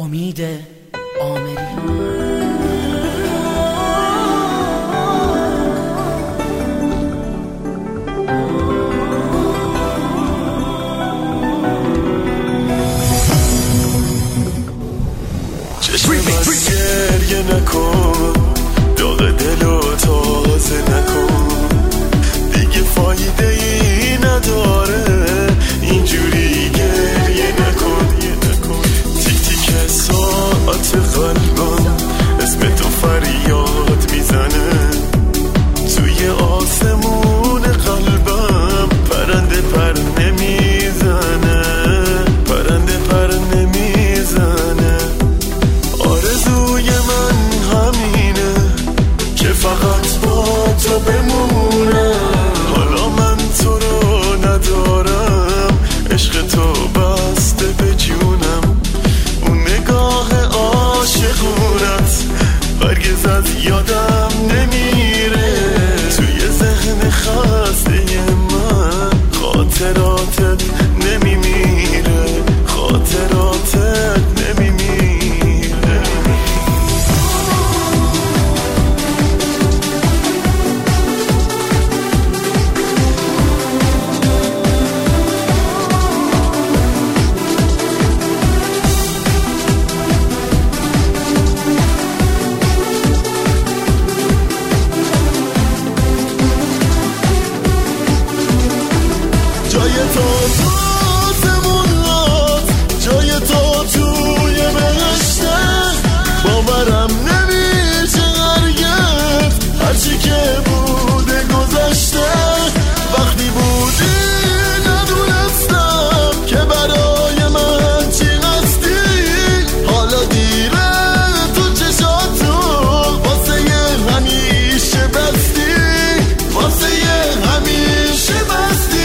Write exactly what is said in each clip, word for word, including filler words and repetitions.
امید آمری. چشم من گریه نکن، داغ دلو تازه نکن، دیگه فایده ای نداره اینجوری گریه نکن. تیک تیک ساعت قلبم اسم تو فریاد میزنه، توی آسمون قلبم پرنده پر نمیزنه، پرنده پر نمیزنه. آرزوی من همینه که فقط با تو بمونه، حالا من تو رو ندارم، عشق تو بسته به جونم، اون نگاه عاشقونت هرگز از یادم نمیره، توی ذهن خسته من خاطراتت نمیمیره، خاطراتت نمیمیره. جای تو تو زمونات، جای تو توی بهشته، باورم نمیشه هرگز هرچی که بوده گذشته. وقتی بودی ندونستم که برای من چی هستی، حالا دیره تو چشاتو واسه یه همیشه بستی، واسه یه همیشه بستی.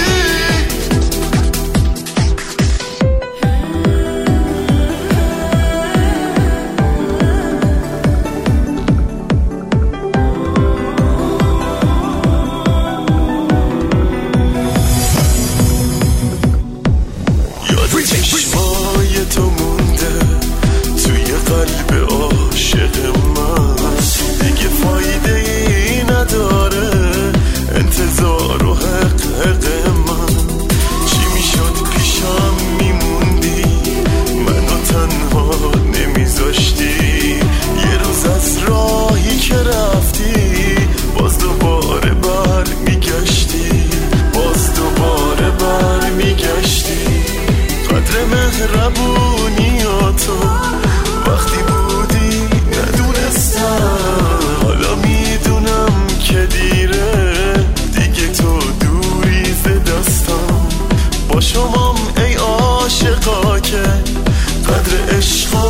چشمای تو مونده توی قلب عاشق من، دیگه فایده ای نداره انتظار و حق حق من. چی میشد پیشم میموندی، منو تنها نمیذاشتی، یه روز از راهی که رفتی باز دوباره بر میگشتی، باز دوباره بر میگشتی. قدر مهربونیاتو وقتی بودی ندونستم، حالا میدونم که دیره دیگه تو دوری ز دستم. با شمام ای عاشقا که قدر عشقا